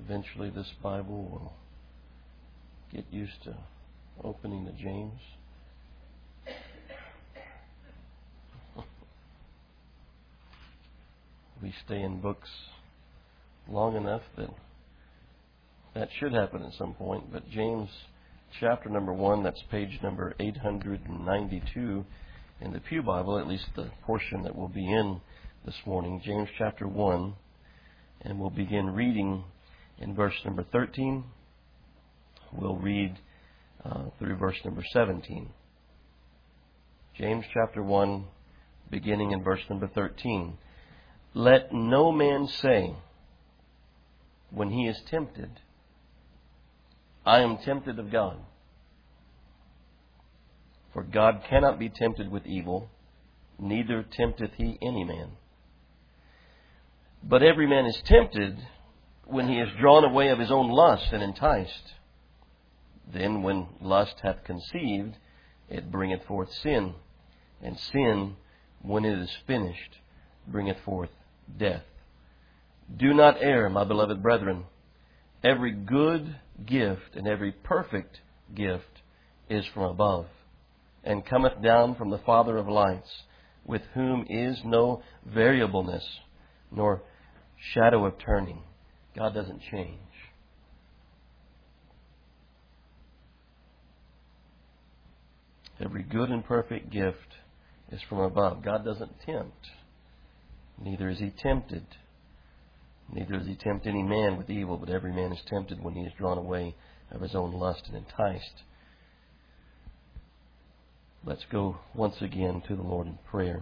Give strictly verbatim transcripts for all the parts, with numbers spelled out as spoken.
Eventually this Bible will get used to opening to James. We stay in books long enough that that should happen at some point. But James chapter number one, that's page number eight hundred ninety-two in the Pew Bible, at least the portion that will be in this morning. James chapter one, and we'll begin reading in verse number thirteen. We'll read uh, through verse number seventeen. James chapter one, beginning in verse number thirteen. Let no man say, when he is tempted, I am tempted of God. For God cannot be tempted with evil, neither tempteth he any man. But every man is tempted when he is drawn away of his own lust and enticed. Then when lust hath conceived, it bringeth forth sin. And sin, when it is finished, bringeth forth death. Do not err, my beloved brethren. Every good gift and every perfect gift is from above, and cometh down from the Father of lights, with whom is no variableness, nor shadow of turning. God doesn't change. Every good and perfect gift is from above. God doesn't tempt. Neither is he tempted. Neither does he tempt any man with evil, but every man is tempted when he is drawn away of his own lust and enticed. Let's go once again to the Lord in prayer.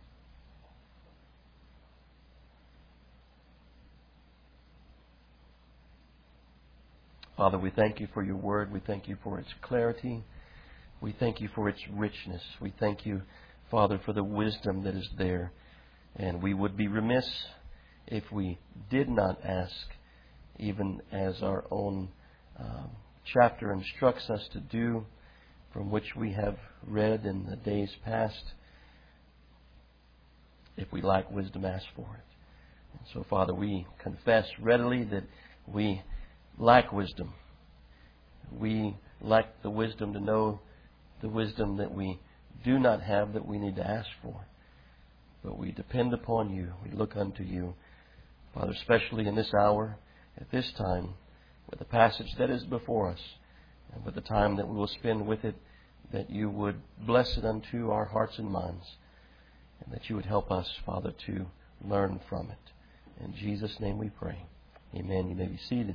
Father, we thank you for your word. We thank you for its clarity. We thank you for its richness. We thank you, Father, for the wisdom that is there. And we would be remiss if we did not ask, even as our own um, chapter instructs us to do, from which we have read in the days past. If we lack wisdom, ask for it. And so, Father, we confess readily that we lack wisdom. We lack the wisdom to know the wisdom that we do not have, that we need to ask for. But we depend upon you. We look unto you, Father, especially in this hour, at this time, with the passage that is before us, and with the time that we will spend with it, that you would bless it unto our hearts and minds, and that you would help us, Father, to learn from it. In Jesus' name we pray. Amen. You may be seated.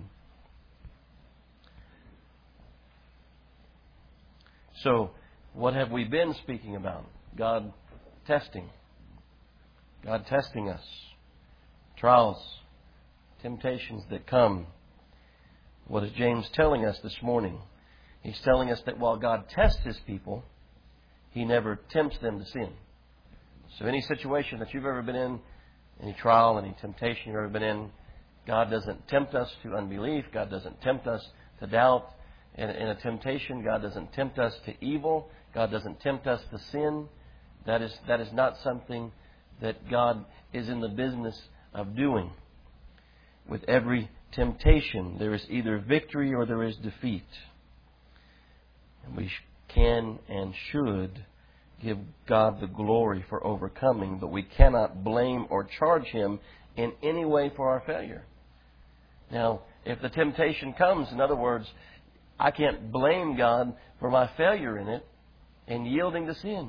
So, what have we been speaking about? God testing. God testing us. Trials, temptations that come. What is James telling us this morning? He's telling us that while God tests His people, He never tempts them to sin. So any situation that you've ever been in, any trial, any temptation you've ever been in, God doesn't tempt us to unbelief. God doesn't tempt us to doubt. In, in a temptation, God doesn't tempt us to evil. God doesn't tempt us to sin. That is, that is not something that God is in the business of doing. With every temptation, there is either victory or there is defeat. And we can and should give God the glory for overcoming, but we cannot blame or charge Him in any way for our failure. Now, if the temptation comes, in other words, I can't blame God for my failure in it and yielding to sin.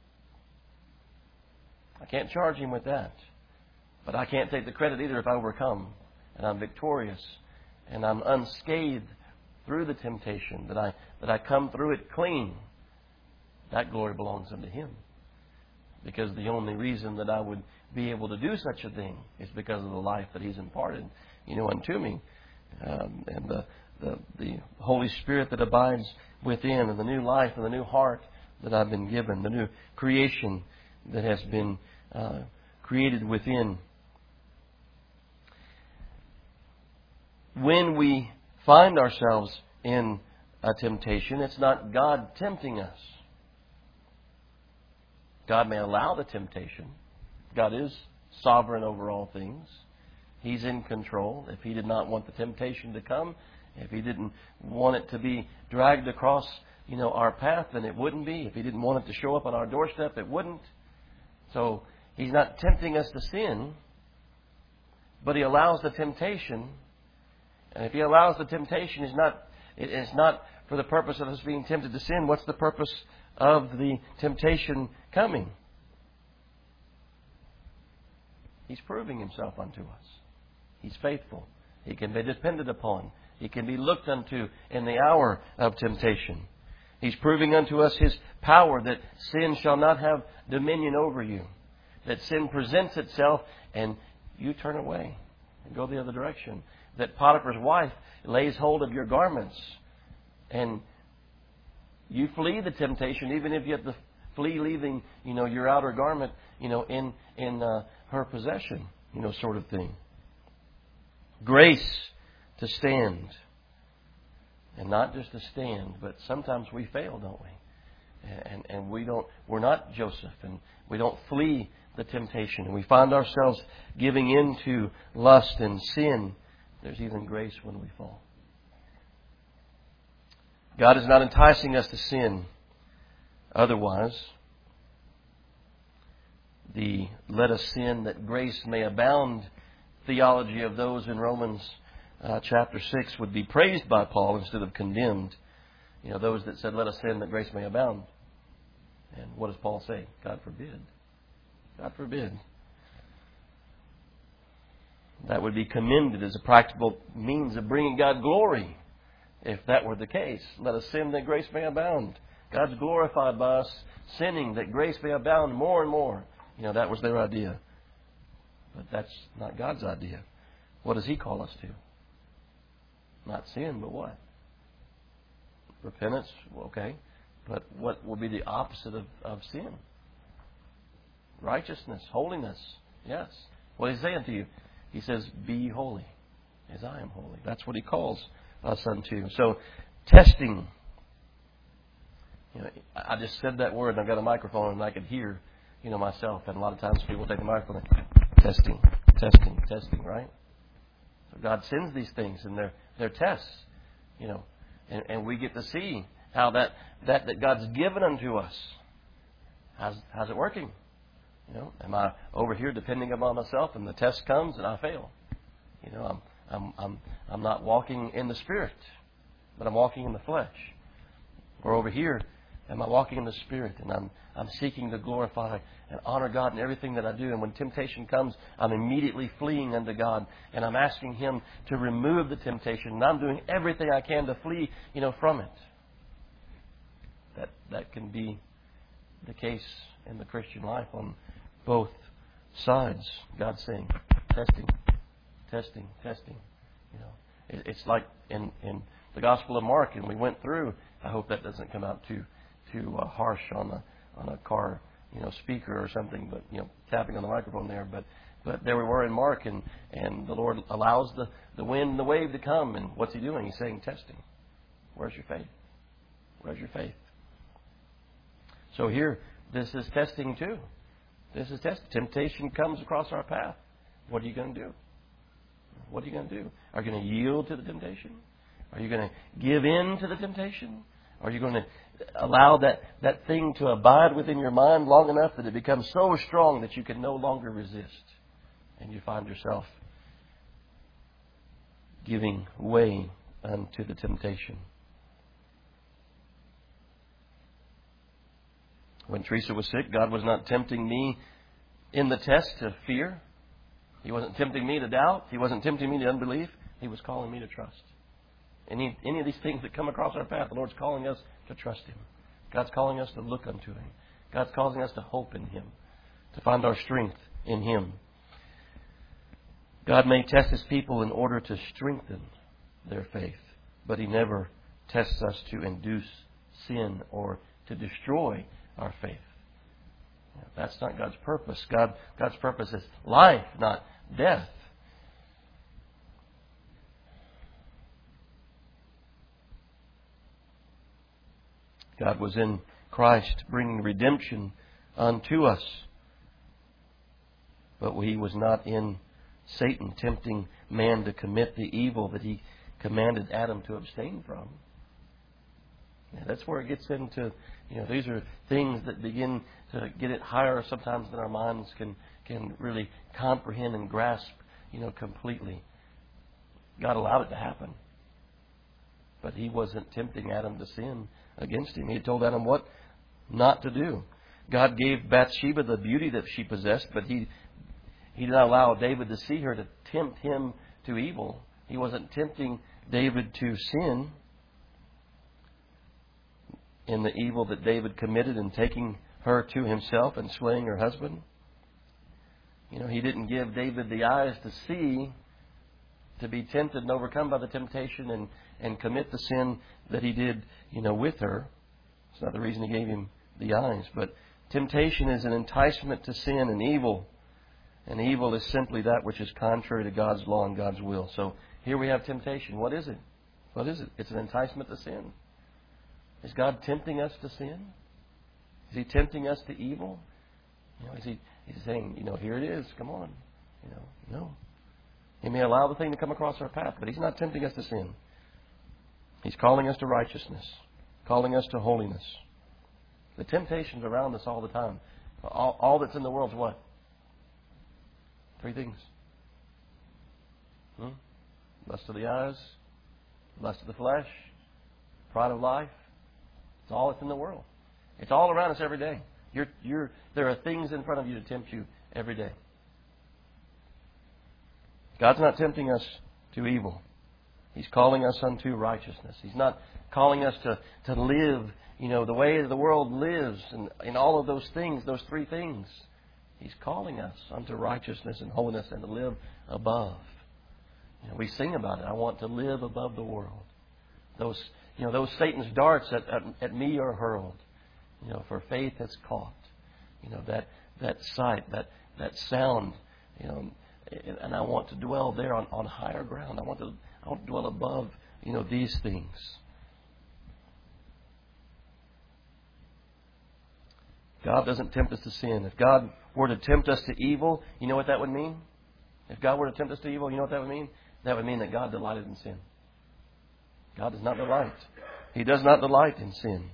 I can't charge Him with that. But I can't take the credit either if I overcome and I'm victorious and I'm unscathed through the temptation, that I that I come through it clean. That glory belongs unto Him. Because the only reason that I would be able to do such a thing is because of the life that He's imparted, you know, unto me. Um, and the, the the Holy Spirit that abides within, and the new life and the new heart that I've been given, the new creation that has been uh, created within. When we find ourselves in a temptation, it's not God tempting us. God may allow the temptation. God is sovereign over all things. He's in control. If He did not want the temptation to come, if He didn't want it to be dragged across, you know, our path, then it wouldn't be. If He didn't want it to show up on our doorstep, it wouldn't. So He's not tempting us to sin, but He allows the temptation. And if He allows the temptation, it's not, it's not for the purpose of us being tempted to sin. What's the purpose of the temptation coming? He's proving Himself unto us. He's faithful. He can be depended upon. He can be looked unto in the hour of temptation. He's proving unto us His power, that sin shall not have dominion over you. That sin presents itself and you turn away and go the other direction. That Potiphar's wife lays hold of your garments and you flee the temptation, even if you have to flee leaving, you know, your outer garment, you know, in in uh, her possession, you know, sort of thing. Grace to stand. And not just to stand, but sometimes we fail, don't we? And and we don't we're not Joseph, and we don't flee the temptation. And we find ourselves giving in to lust and sin. There's even grace when we fall. God is not enticing us to sin. Otherwise, the let us sin that grace may abound theology of those in Romans uh, chapter six would be praised by Paul instead of condemned. You know, those that said, let us sin that grace may abound. And what does Paul say? God forbid. God forbid. That would be commended as a practical means of bringing God glory. If that were the case, let us sin that grace may abound. God's glorified by us sinning that grace may abound more and more. You know, that was their idea. But that's not God's idea. What does He call us to? Not sin, but what? Repentance, okay. But what will be the opposite of, of sin? Righteousness, holiness. Yes. What is He saying to you? He says, be ye holy as I am holy. That's what He calls us unto. So, testing. You know, I just said that word and I've got a microphone and I could hear, you know, myself. And a lot of times people take the microphone and testing, testing, testing, right? So God sends these things and they're, they're tests, you know. And, and we get to see how that, that, that God's given unto us. How's, how's it working? You know, am I over here depending upon myself and the test comes and I fail? You know, I'm I'm I'm I'm not walking in the Spirit, but I'm walking in the flesh. Or over here, am I walking in the Spirit and I'm I'm seeking to glorify and honor God in everything that I do. And when temptation comes, I'm immediately fleeing unto God and I'm asking Him to remove the temptation. And I'm doing everything I can to flee, you know, from it. That that can be the case in the Christian life on both sides. God's saying, testing, testing, testing. You know, it, it's like in, in the Gospel of Mark, and we went through. I hope that doesn't come out too too uh, harsh on a on a car, you know, speaker or something. But you know, tapping on the microphone there. But but there we were in Mark, and, and the Lord allows the, the wind and the wave to come. And what's He doing? He's saying, testing. Where's your faith? Where's your faith? So here, this is testing too. This is testing. Temptation comes across our path. What are you going to do? What are you going to do? Are you going to yield to the temptation? Are you going to give in to the temptation? Are you going to allow that, that thing to abide within your mind long enough that it becomes so strong that you can no longer resist? And you find yourself giving way unto the temptation. When Teresa was sick, God was not tempting me in the test to fear. He wasn't tempting me to doubt. He wasn't tempting me to unbelief. He was calling me to trust. Any, any of these things that come across our path, the Lord's calling us to trust Him. God's calling us to look unto Him. God's calling us to hope in Him, to find our strength in Him. God may test His people in order to strengthen their faith, but He never tests us to induce sin or to destroy our faith. That's not God's purpose. God, God's purpose is life, not death. God was in Christ bringing redemption unto us. But He was not in Satan tempting man to commit the evil that he commanded Adam to abstain from. Yeah, that's where it gets into, you know, these are things that begin to get it higher sometimes than our minds can can really comprehend and grasp, you know, completely. God allowed it to happen. But He wasn't tempting Adam to sin against him. He had told Adam what not to do. God gave Bathsheba the beauty that she possessed, but He He did not allow David to see her to tempt him to evil. He wasn't tempting David to sin in the evil that David committed in taking her to himself and slaying her husband. You know, He didn't give David the eyes to see, to be tempted and overcome by the temptation and, and commit the sin that he did, you know, with her. It's not the reason He gave him the eyes. But temptation is an enticement to sin and evil. And evil is simply that which is contrary to God's law and God's will. So here we have temptation. What is it? What is it? It's an enticement to sin. Is God tempting us to sin? Is He tempting us to evil? You know, is He He's saying, you know, here it is. Come on. You know, no. He may allow the thing to come across our path, but He's not tempting us to sin. He's calling us to righteousness, calling us to holiness. The temptation's around us all the time. All, all that's in the world's what? Three things. Hmm? Lust of the eyes, lust of the flesh, pride of life. It's all that's in the world. It's all around us every day. You're, you're, there are things in front of you to tempt you every day. God's not tempting us to evil. He's calling us unto righteousness. He's not calling us to, to live, you know, the way the world lives and in all of those things, those three things. He's calling us unto righteousness and holiness and to live above. You know, we sing about it. I want to live above the world. Those, you know, those Satan's darts at, at, at me are hurled. You know, for faith has caught. You know, that that sight, that that sound. You know, and, and I want to dwell there on, on higher ground. I want to I want to dwell above, you know, these things. God doesn't tempt us to sin. If God were to tempt us to evil, you know what that would mean? If God were to tempt us to evil, you know what that would mean? That would mean that God delighted in sin. God does not delight. He does not delight in sin.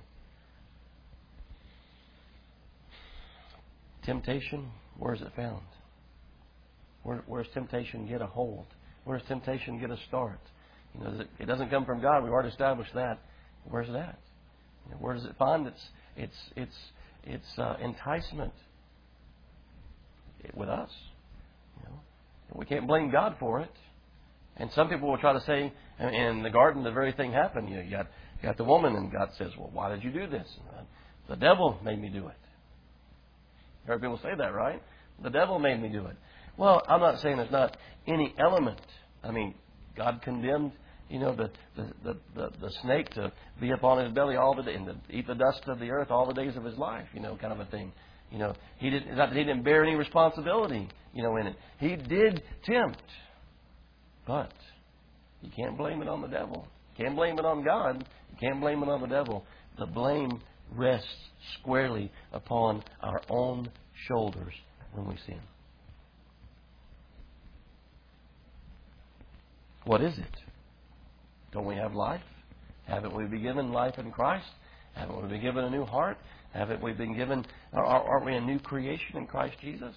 Temptation, where is it found? Where, where does temptation get a hold? Where does temptation get a start? You know, it doesn't come from God. We've already established that. Where's it at? You know, where does it find its its its its uh, enticement? It, with us. You know, and we can't blame God for it. And some people will try to say, in the garden, the very thing happened. You know, you got you got the woman, and God says, "Well, why did you do this?" And the devil made me do it. You heard people say that, right? The devil made me do it. Well, I'm not saying there's not any element. I mean, God condemned, you know, the the, the, the, the snake to be upon his belly all the day and to eat the dust of the earth all the days of his life, you know, kind of a thing. You know, he didn't. It's not that he didn't bear any responsibility, you know, in it. He did tempt, but you can't blame it on the devil. You can't blame it on God. You can't blame it on the devil. The blame rests squarely upon our own shoulders when we sin. What is it? Don't we have life? Haven't we been given life in Christ? Haven't we been given a new heart? Haven't we been given, aren't we a new creation in Christ Jesus?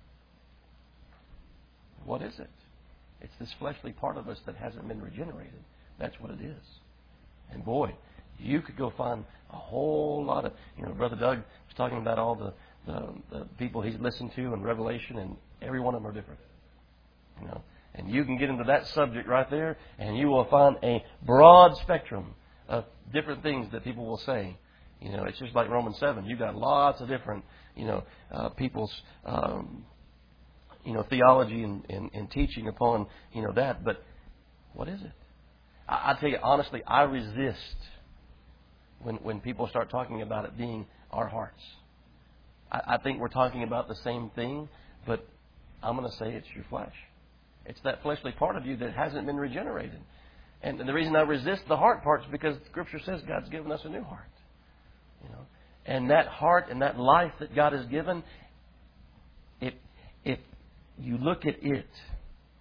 What is it? It's this fleshly part of us that hasn't been regenerated. That's what it is. And boy, you could go find a whole lot of, you know, Brother Doug was talking about all the, the, the people he's listened to in Revelation, and every one of them are different. You know, and you can get into that subject right there, and you will find a broad spectrum of different things that people will say. You know, it's just like Romans seven. You've got lots of different, you know, uh, people's, um, you know, theology and, and, and teaching upon, you know, that. But what is it? I, I tell you, honestly, I resist when when people start talking about it being our hearts. I, I think we're talking about the same thing, but I'm going to say it's your flesh. It's that fleshly part of you that hasn't been regenerated. And, and the reason I resist the heart part is because Scripture says God's given us a new heart. You know, and that heart and that life that God has given, if if you look at it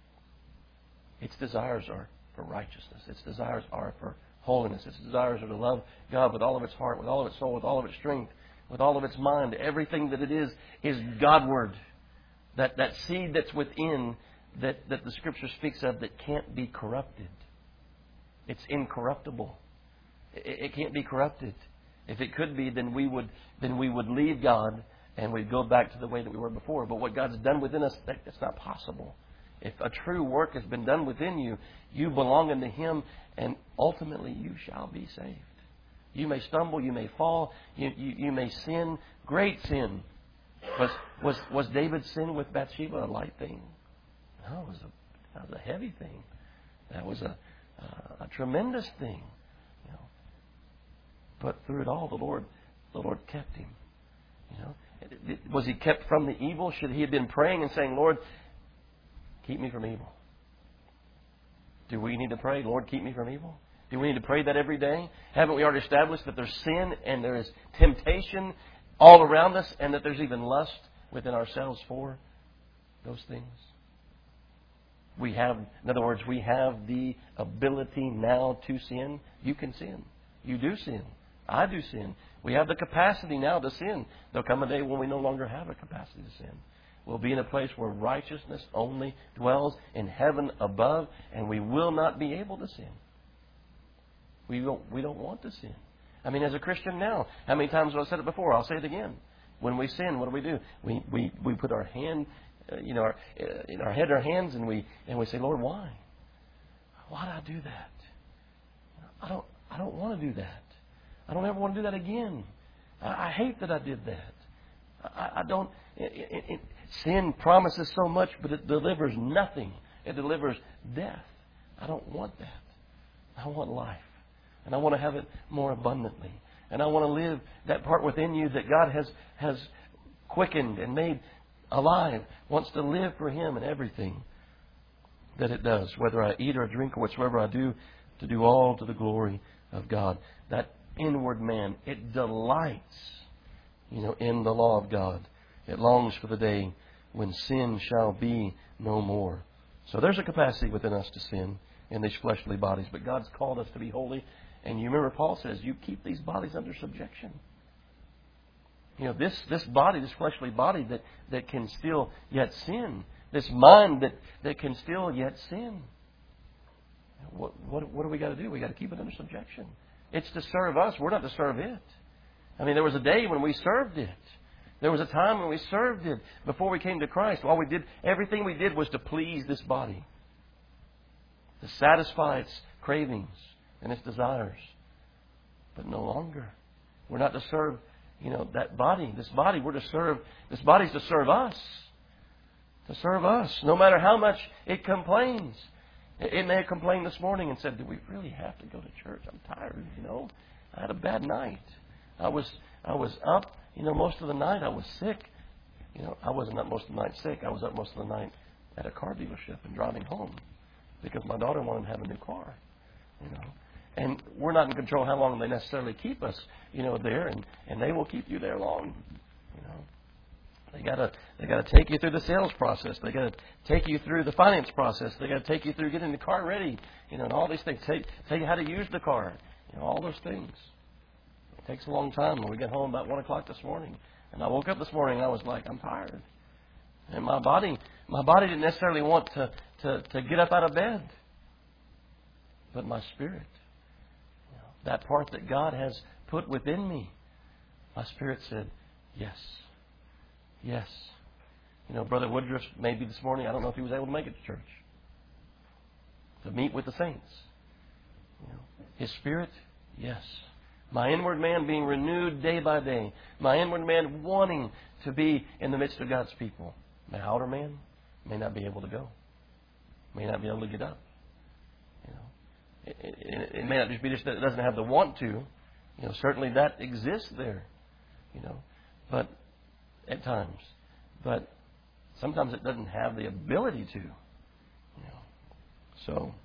Its desires are for righteousness. Its desires are for holiness. Its desires are to love God with all of its heart, with all of its soul, with all of its strength, with all of its mind. Everything that it is is Godward. That, that seed that's within that, that the Scripture speaks of that can't be corrupted. It's incorruptible. It, it can't be corrupted. If it could be, then we would then we would leave God and we'd go back to the way that we were before. But what God's done within us, that, that's not possible. If a true work has been done within you, you belong unto Him, and ultimately you shall be saved. You may stumble, you may fall, you, you, you may sin, great sin. Was, was, was David's sin with Bathsheba a light thing? No, it was a, that was a heavy thing. That was a, uh, a tremendous thing. You know. But through it all, the Lord, the Lord kept him. You know, was he kept from the evil? Should he have been praying and saying, Lord, keep me from evil? Do we need to pray, Lord, keep me from evil? Do we need to pray that every day? Haven't we already established that there's sin and there is temptation all around us and that there's even lust within ourselves for those things? We have, in other words, we have the ability now to sin. You can sin. You do sin. I do sin. We have the capacity now to sin. There'll come a day when we no longer have a capacity to sin. We'll be in a place where righteousness only dwells in heaven above, and we will not be able to sin. We don't, we don't want to sin. I mean, as a Christian now, how many times have I said it before? I'll say it again. When we sin, what do we do? We we, we put our hand, uh, you know, our, uh, in our head, our hands, and we and we say, Lord, why? Why did I do that? I don't I don't want to do that. I don't ever want to do that again. I, I hate that I did that. I, I don't. It, it, it, sin promises so much, but it delivers nothing. It delivers death. I don't want that. I want life. And I want to have it more abundantly. And I want to live that part within you that God has, has quickened and made alive, wants to live for Him in everything that it does. Whether I eat or drink or whatsoever I do, to do all to the glory of God. That inward man, it delights, you know, in the law of God. It longs for the day when sin shall be no more. So there's a capacity within us to sin in these fleshly bodies. But God's called us to be holy. And you remember Paul says, you keep these bodies under subjection. You know, this, this body, this fleshly body that, that can still yet sin. This mind that, that can still yet sin. What, what, what do we got to do? We got to keep it under subjection. It's to serve us. We're not to serve it. I mean, there was a day when we served it. There was a time when we served it before we came to Christ. All we did, everything we did was to please this body, to satisfy its cravings and its desires. But no longer. We're not to serve, you know, that body. This body, we're to serve. This body's to serve us. To serve us, no matter how much it complains. It may have complained this morning and said, "Do we really have to go to church? I'm tired. You know, I had a bad night. I was, I was up. You know, most of the night I was sick. You know, I wasn't up most of the night sick. I was up most of the night at a car dealership and driving home because my daughter wanted to have a new car. You know, and we're not in control how long they necessarily keep us. You know, there, and, and they will keep you there long. You know, they gotta they gotta take you through the sales process. They gotta take you through the finance process. They gotta take you through getting the car ready. You know, and all these things. Take tell you how to use the car. You know, all those things. It takes a long time. When we get home about one o'clock this morning, and I woke up this morning, and I was like, I'm tired, and my body my body didn't necessarily want to to, to get up out of bed, but my spirit, you know, that part that God has put within me, my spirit said, yes. Yes. You know, Brother Woodruff, maybe this morning, I don't know if he was able to make it to church, to meet with the saints. You know, his spirit, yes. My inward man being renewed day by day. My inward man wanting to be in the midst of God's people. My outer man may not be able to go. May not be able to get up. You know, it, it, it may not just be just that it doesn't have the want to. You know, certainly that exists there. You know, but at times, but sometimes it doesn't have the ability to. You know, so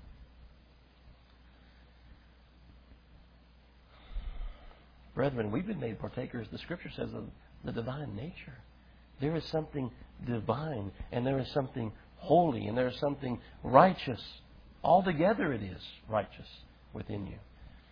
brethren, we've been made partakers. The Scripture says of the divine nature. There is something divine, and there is something holy, and there is something righteous Altogether it is righteous within you,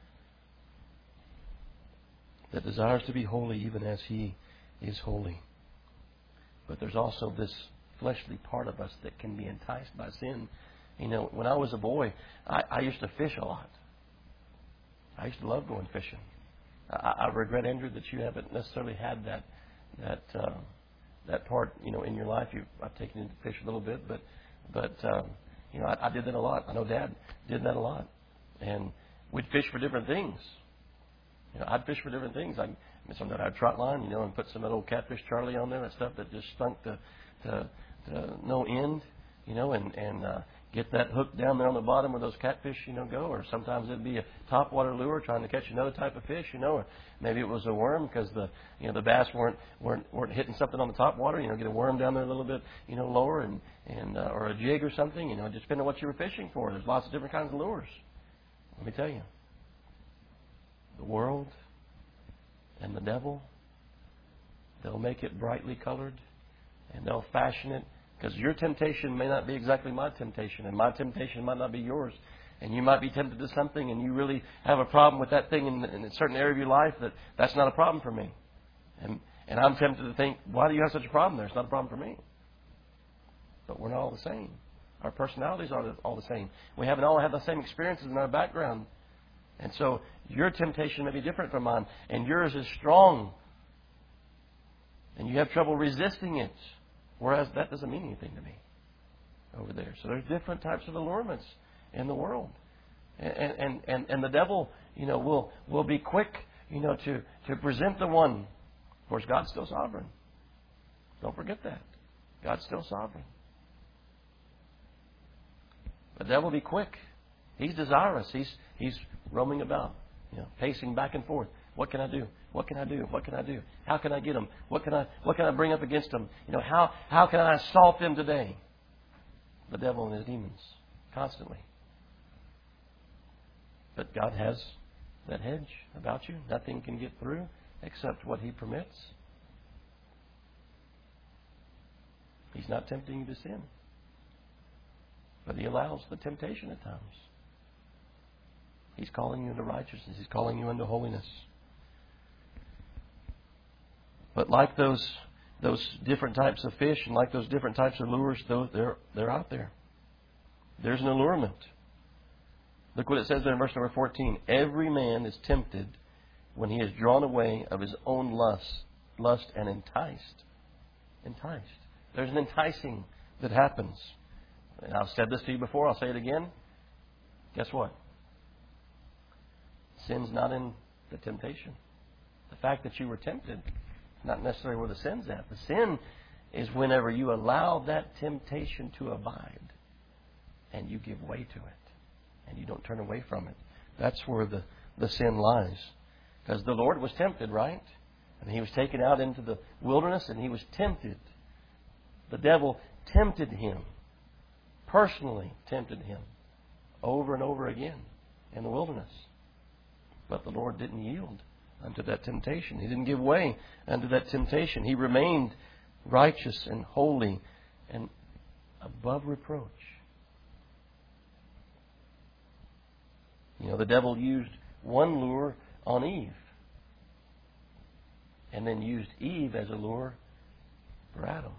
that desires to be holy even as He is holy. But there's also this fleshly part of us that can be enticed by sin. You know, when I was a boy, I, I used to fish a lot. I used to love going fishing. I, I regret, Andrew, that you haven't necessarily had that that uh, that part, you know, in your life. You, I've taken you to fish a little bit, but but um, you know, I, I did that a lot. I know Dad did that a lot, and we'd fish for different things. You know, I'd fish for different things. I sometimes I'd trot line, you know, and put some of that old Catfish Charlie on there, that stuff that just stunk to to, to no end, you know, and and uh, get that hook down there on the bottom where those catfish, you know, go. Or sometimes it'd be a topwater lure trying to catch another type of fish, you know. Or maybe it was a worm because the, you know, the bass weren't weren't weren't hitting something on the top water. You know, get a worm down there a little bit, you know, lower, and and uh, or a jig or something. You know, just depending on what you were fishing for. There's lots of different kinds of lures. Let me tell you, the world and the devil, they'll make it brightly colored, and they'll fashion it. Because your temptation may not be exactly my temptation, and my temptation might not be yours. And you might be tempted to something, and you really have a problem with that thing in, in a certain area of your life, that that's not a problem for me. And and I'm tempted to think, why do you have such a problem there? It's not a problem for me. But we're not all the same. Our personalities aren't all the same. We haven't all had the same experiences in our background. And so your temptation may be different from mine, and yours is strong. And you have trouble resisting it. Whereas that doesn't mean anything to me over there. So there's different types of allurements in the world. And and, and, and the devil, you know, will will be quick, you know, to, to present the one. Of course, God's still sovereign. Don't forget that. God's still sovereign. The devil will be quick. He's desirous. He's he's roaming about, you know, pacing back and forth. What can I do? What can I do? What can I do? How can I get them? What can I what can I bring up against them? You know, how how can I assault them today? The devil and his demons, constantly. But God has that hedge about you. Nothing can get through except what He permits. He's not tempting you to sin, but He allows the temptation at times. He's calling you into righteousness. He's calling you into holiness. But like those those different types of fish and like those different types of lures, those they're they're out there. There's an allurement. Look what it says there in verse number fourteen. Every man is tempted when he is drawn away of his own lust, lust and enticed. Enticed. There's an enticing that happens. And I've said this to you before. I'll say it again. Guess what? Sin's not in the temptation. The fact that you were tempted, not necessarily where the sin's at. The sin is whenever you allow that temptation to abide and you give way to it and you don't turn away from it. That's where the, the sin lies. Because the Lord was tempted, right? And He was taken out into the wilderness and He was tempted. The devil tempted Him, personally tempted Him over and over again in the wilderness. But the Lord didn't yield unto that temptation. He didn't give way unto that temptation. He remained righteous and holy and above reproach. You know, the devil used one lure on Eve and then used Eve as a lure for Adam.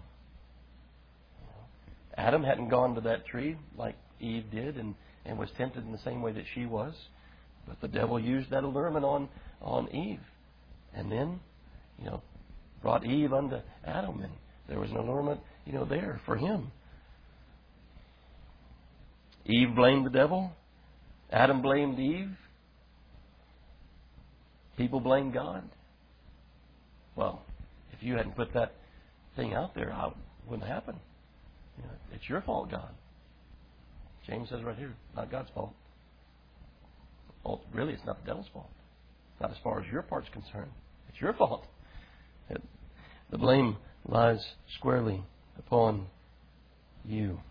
Adam hadn't gone to that tree like Eve did and, and was tempted in the same way that she was. But the devil used that allurement on, on Eve. And then, you know, brought Eve unto Adam. And there was an allurement, you know, there for him. Eve blamed the devil. Adam blamed Eve. People blamed God. Well, if you hadn't put that thing out there, it wouldn't happen. You know, it's your fault, God. James says right here, not God's fault. Well, really, it's not the devil's fault. Not as far as your part's concerned. It's your fault. It, the blame lies squarely upon you.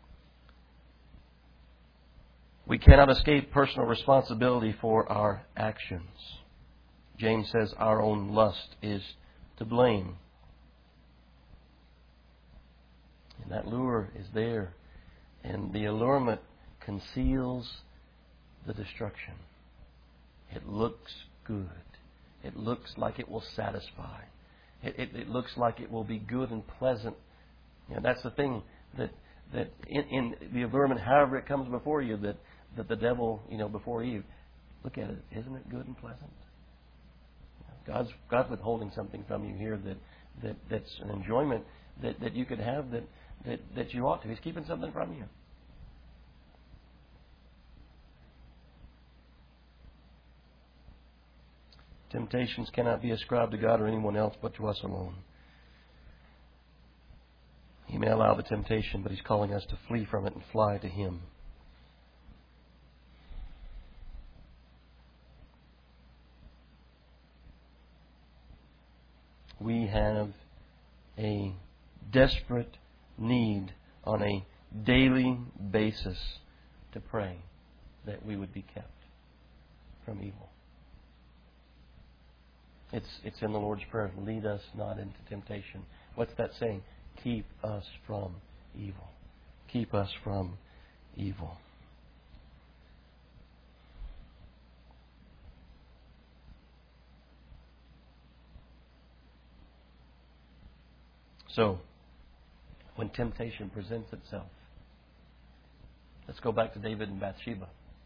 We cannot escape personal responsibility for our actions. James says our own lust is to blame. And that lure is there. And the allurement conceals the destruction. It looks good. It looks like it will satisfy. It, it, it looks like it will be good and pleasant. You know, that's the thing that that in, in the allurement, however it comes before you, that, that the devil, you know, before Eve, look at it. Isn't it good and pleasant? God's God's withholding something from you here that, that that's an enjoyment that, that you could have that, that, that you ought to. He's keeping something from you. Temptations cannot be ascribed to God or anyone else but to us alone. He may allow the temptation, but He's calling us to flee from it and fly to Him. We have a desperate need on a daily basis to pray that we would be kept from evil. It's it's in the Lord's Prayer. Lead us not into temptation. What's that saying? Keep us from evil. Keep us from evil. So, when temptation presents itself, let's go back to David and Bathsheba.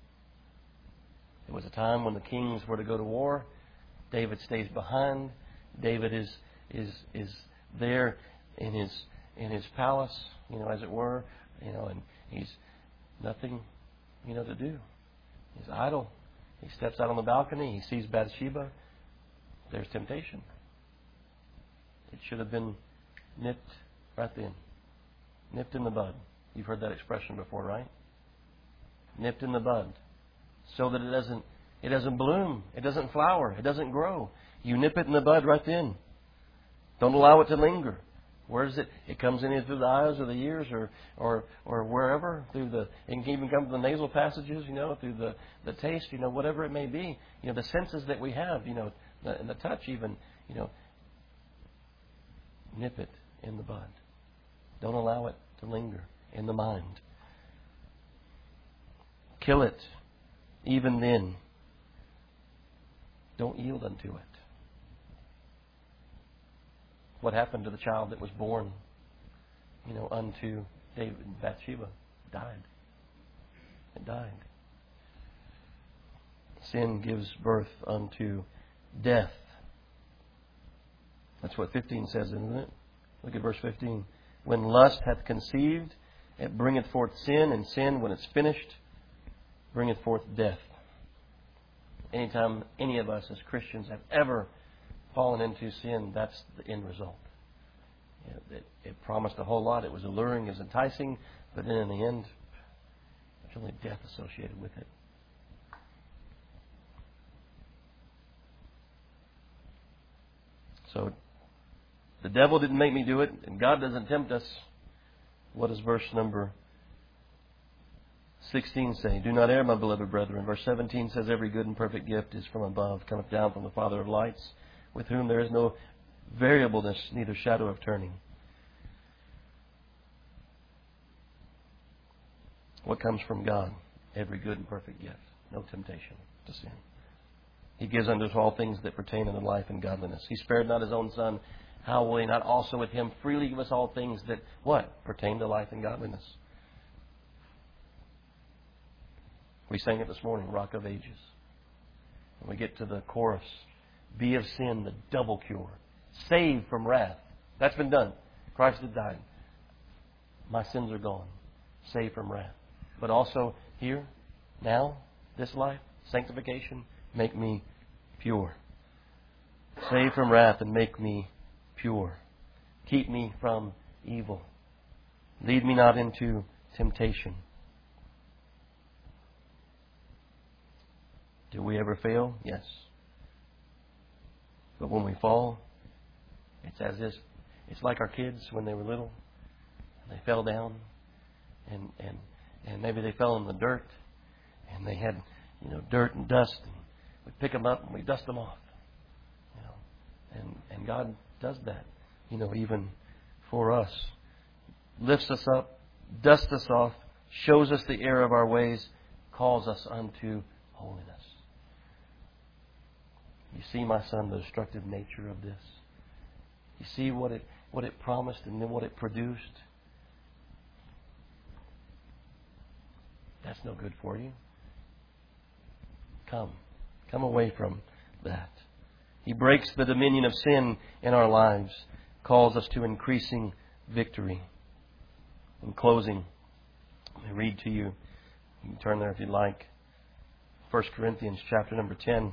It was a time when the kings were to go to war. David stays behind. David is is is there in his in his palace, you know, as it were, you know, and he's nothing, you know, to do. He's idle. He steps out on the balcony. He sees Bathsheba. There's temptation. It should have been nipped right then. Nipped in the bud. You've heard that expression before, right? Nipped in the bud. So that it doesn't it doesn't bloom. It doesn't flower. It doesn't grow. You nip it in the bud right then. Don't allow it to linger. Where is it? It comes in through the eyes or the ears or or or wherever. Through the it can even come to the nasal passages, you know, through the, the taste, you know, whatever it may be. You know, the senses that we have, you know, the, and the touch even, you know, nip it in the bud. Don't allow it to linger in the mind. Kill it even then. Don't yield unto it. What happened to the child that was born, you know, unto David and Bathsheba? Died. It died. Sin gives birth unto death. That's what fifteen says, isn't it? Look at verse fifteen. When lust hath conceived, it bringeth forth sin, and sin, when it's finished, bringeth forth death. Anytime any of us as Christians have ever fallen into sin, that's the end result. You know, it, it promised a whole lot. It was alluring, it was enticing, but then in the end, there's only death associated with it. So, the devil didn't make me do it, and God doesn't tempt us. What does verse number sixteen say? Do not err, my beloved brethren. Verse seventeen says, every good and perfect gift is from above, cometh down from the Father of lights, with whom there is no variableness, neither shadow of turning. What comes from God? Every good and perfect gift. No temptation to sin. He gives unto us all things that pertain unto life and godliness. He spared not His own Son. How will He not also with Him freely give us all things that, what? Pertain to life and godliness. We sang it this morning, Rock of Ages. When we get to the chorus, be of sin the double cure. Saved from wrath. That's been done. Christ had died. My sins are gone. Saved from wrath. But also here, now, this life, sanctification, make me pure. Save from wrath and make me pure. Keep me from evil. Lead me not into temptation. Do we ever fail? Yes. But when we fall, it's as if it's like our kids when they were little. They fell down, and and and maybe they fell in the dirt, and they had, you know, dirt and dust. And we pick them up and we dust them off. You know, and and God does that. You know, even for us, lifts us up, dusts us off, shows us the error of our ways, calls us unto holiness. You see, my son, the destructive nature of this. You see what it what it promised and then what it produced. That's no good for you. Come. Come away from that. He breaks the dominion of sin in our lives, calls us to increasing victory. In closing, let me read to you. You can turn there if you'd like. First Corinthians chapter number ten.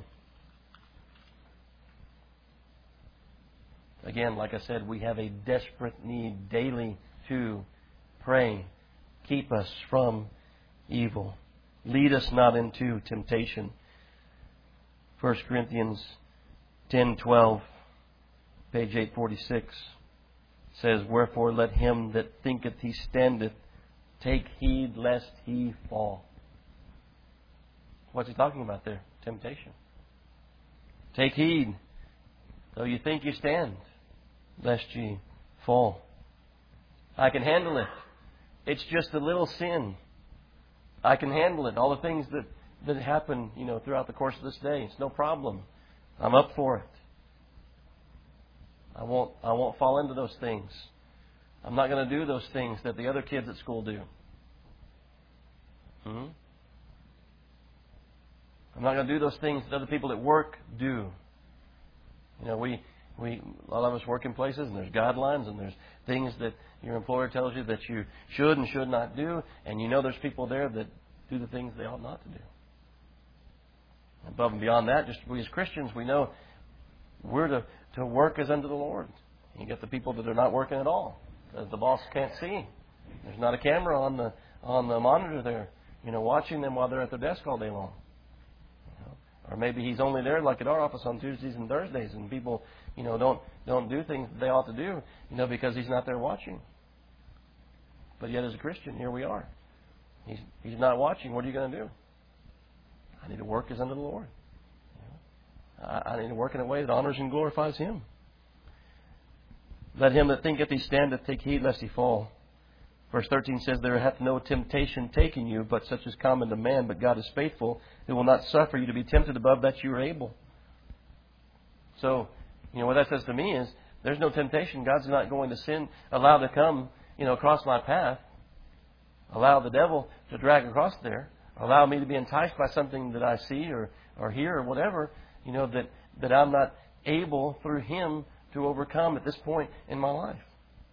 Again, like I said, we have a desperate need daily to pray. Keep us from evil. Lead us not into temptation. First Corinthians ten twelve, page eight forty-six, says, Wherefore let him that thinketh he standeth take heed lest he fall. What's he talking about there? Temptation. Take heed, though you think you stand, lest ye fall. I can handle it. It's just a little sin. I can handle it. All the things that, that happen, you know, throughout the course of this day, it's no problem. I'm up for it. I won't I won't fall into those things. I'm not going to do those things that the other kids at school do. Hmm? I'm not going to do those things that other people at work do. You know, we we a lot of us work in places and there's guidelines and there's things that your employer tells you that you should and should not do, and you know there's people there that do the things they ought not to do. Above and beyond that, just we as Christians, we know we're to, to work as unto the Lord. You get the people that are not working at all because the boss can't see. There's not a camera on the on the monitor there, you know, watching them while they're at their desk all day long. You know? Or maybe he's only there like at our office on Tuesdays and Thursdays, and people, you know, don't don't do things they ought to do, you know, because he's not there watching. But yet, as a Christian, here we are. He's he's not watching. What are you going to do? I need to work as unto the Lord. I, I need to work in a way that honors and glorifies Him. Let him that thinketh he standeth take heed lest he fall. Verse thirteen says, There hath no temptation taken you, but such is common to man. But God is faithful, who will not suffer you to be tempted above that you are able. So, you know, what that says to me is, there's no temptation. God's not going to sin, allow to come, you know, across my path. Allow the devil to drag across there. Allow me to be enticed by something that I see or, or hear or whatever, you know, that, that I'm not able through Him to overcome at this point in my life.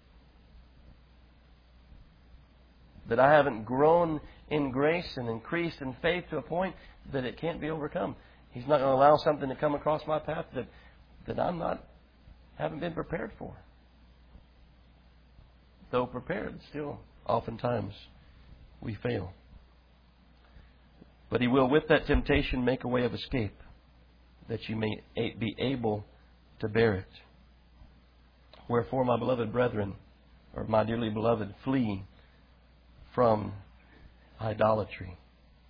That I haven't grown in grace and increased in faith to a point that it can't be overcome. He's not going to allow something to come across my path that, that I'm not, haven't been prepared for. Though prepared, still, oftentimes, we fail. But He will, with that temptation, make a way of escape, that you may be able to bear it. Wherefore, my beloved brethren, or my dearly beloved, flee from idolatry.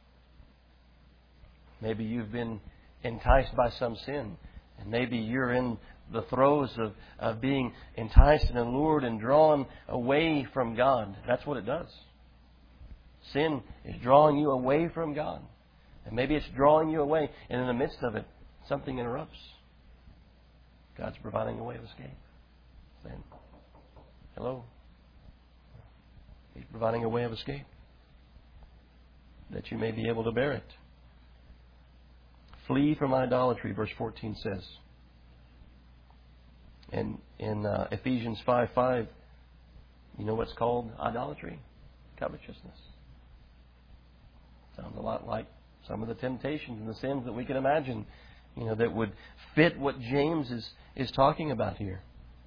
Maybe you've been enticed by some sin, and maybe you're in the throes of, of being enticed and allured and drawn away from God. That's what it does. Sin is drawing you away from God. And maybe it's drawing you away, and in the midst of it, something interrupts. God's providing a way of escape. Then, hello? He's providing a way of escape, that you may be able to bear it. Flee from idolatry, verse fourteen says. And in uh, Ephesians five five, you know what's called idolatry? Covetousness. Sounds a lot like some of the temptations and the sins that we can imagine, you know, that would fit what James is, is talking about here.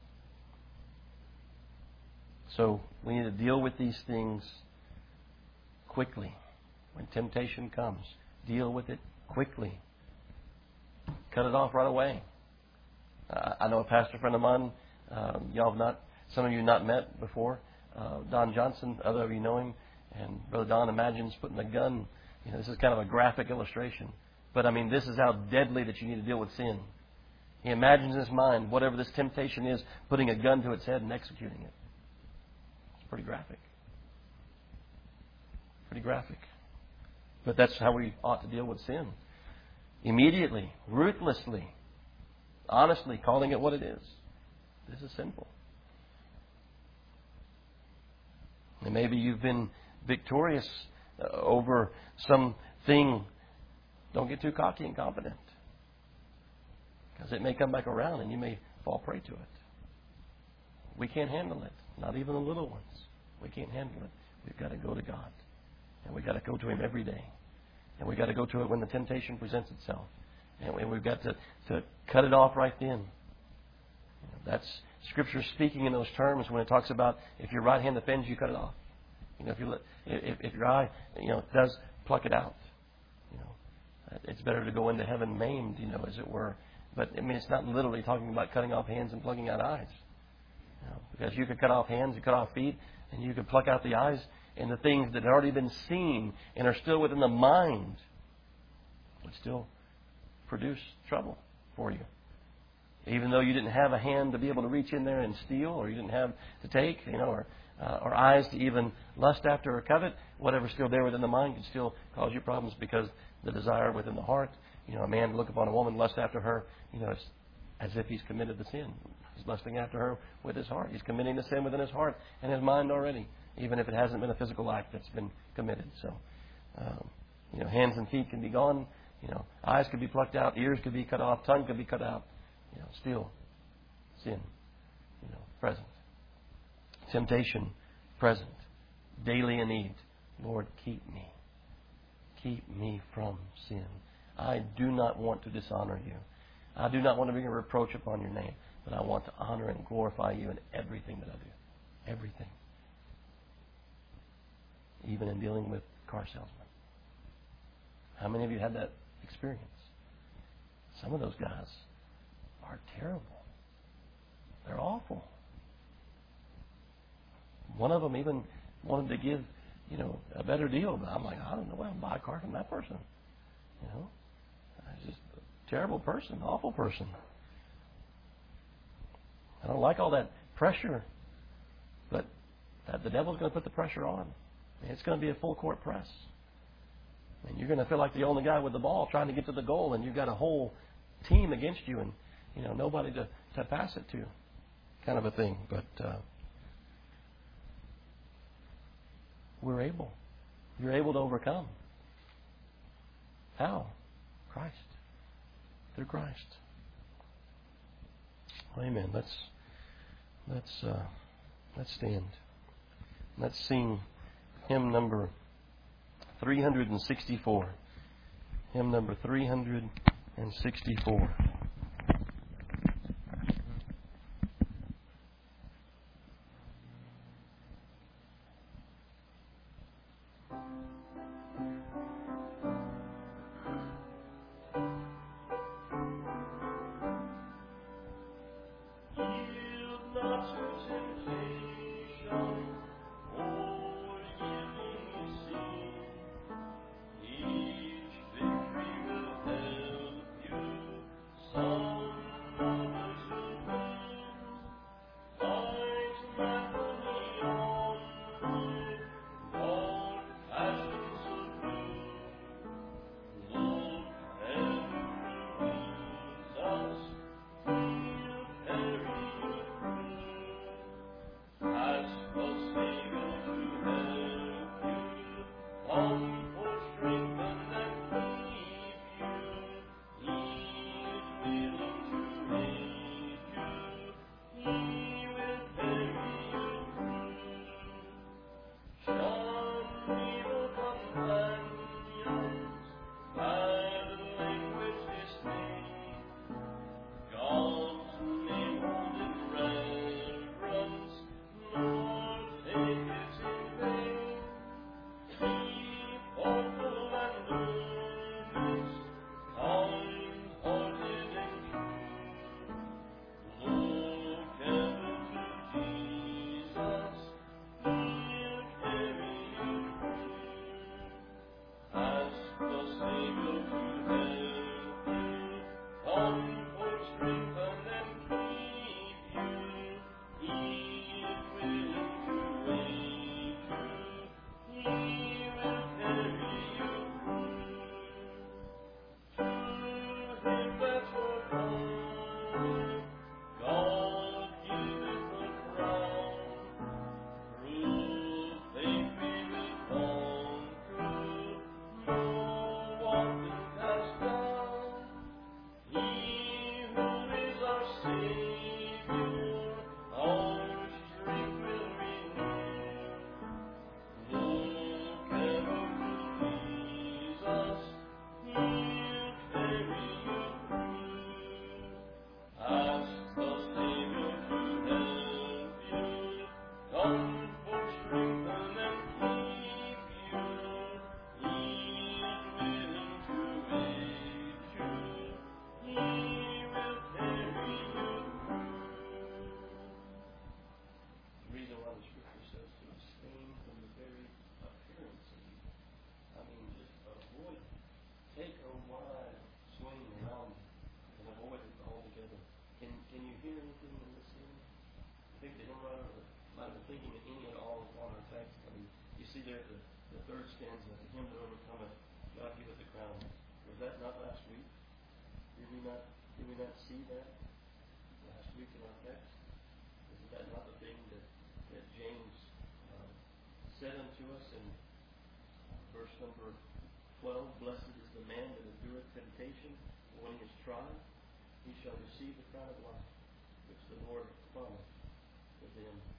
So we need to deal with these things quickly. When temptation comes, deal with it quickly. Cut it off right away. Uh, I know a pastor friend of mine. Uh, y'all have not, some of you have not met before. Uh, Don Johnson, other of you know him. And Brother Don imagines putting a gun. You know, this is kind of a graphic illustration. But I mean, this is how deadly that you need to deal with sin. He imagines in his mind, whatever this temptation is, putting a gun to its head and executing it. It's pretty graphic. Pretty graphic. But that's how we ought to deal with sin. Immediately, ruthlessly, honestly, calling it what it is. This is sinful. And maybe you've been victorious over something. Don't get too cocky and confident, because it may come back around and you may fall prey to it. We can't handle it. Not even the little ones. We can't handle it. We've got to go to God. And we've got to go to Him every day. And we've got to go to it when the temptation presents itself. And we've got to, to cut it off right then. You know, that's Scripture speaking in those terms when it talks about if your right hand offends you, cut it off. You know, if, you let, if, if your eye, you know, does, pluck it out. You know, it's better to go into heaven maimed, you know, as it were. But I mean, it's not literally talking about cutting off hands and plucking out eyes. You know, because you could cut off hands, you cut off feet, and you could pluck out the eyes, and the things that had already been seen and are still within the mind would still produce trouble for you. Even though you didn't have a hand to be able to reach in there and steal, or you didn't have to take, you know, or, uh, or eyes to even lust after or covet, whatever's still there within the mind can still cause you problems, because the desire within the heart, you know, a man to look upon a woman, lust after her, you know, it's as if he's committed the sin. He's lusting after her with his heart. He's committing the sin within his heart and his mind already, even if it hasn't been a physical act that's been committed. So, um, you know, hands and feet can be gone. You know, eyes could be plucked out. Ears could be cut off. Tongue could be cut out. You know, still sin, you know, present. Temptation, present. Daily in need. Lord, keep me. Keep me from sin. I do not want to dishonor you. I do not want to bring a reproach upon your name, but I want to honor and glorify you in everything that I do. Everything. Even in dealing with car salesmen. How many of you had that experience? Some of those guys are terrible. They're awful. One of them even wanted to give, you know, a better deal, but I'm like, I don't know, I'll buy a car from that person. You know, it's just a terrible person, awful person. I don't like all that pressure, but that the devil's going to put the pressure on. It's going to be a full court press. And you're going to feel like the only guy with the ball trying to get to the goal, and you've got a whole team against you, and you know nobody to, to pass it to, kind of a thing. But uh, we're able. You're able to overcome. How? Christ. Through Christ. Well, amen. Let's let's uh, let's stand. Let's sing hymn number three hundred sixty-four. Hymn number three hundred sixty-four. As thinking any at all on our text. I mean, you see there the, the third stanza, the hymn to him who cometh, God giveth the crown. Was that not last week? Did we not did we not see that last week in our text? Is that not the thing that, that James uh, said unto us in verse number twelve? Blessed is the man that endureth temptation, and when he is tried, he shall receive the crown of life, which the Lord promised to them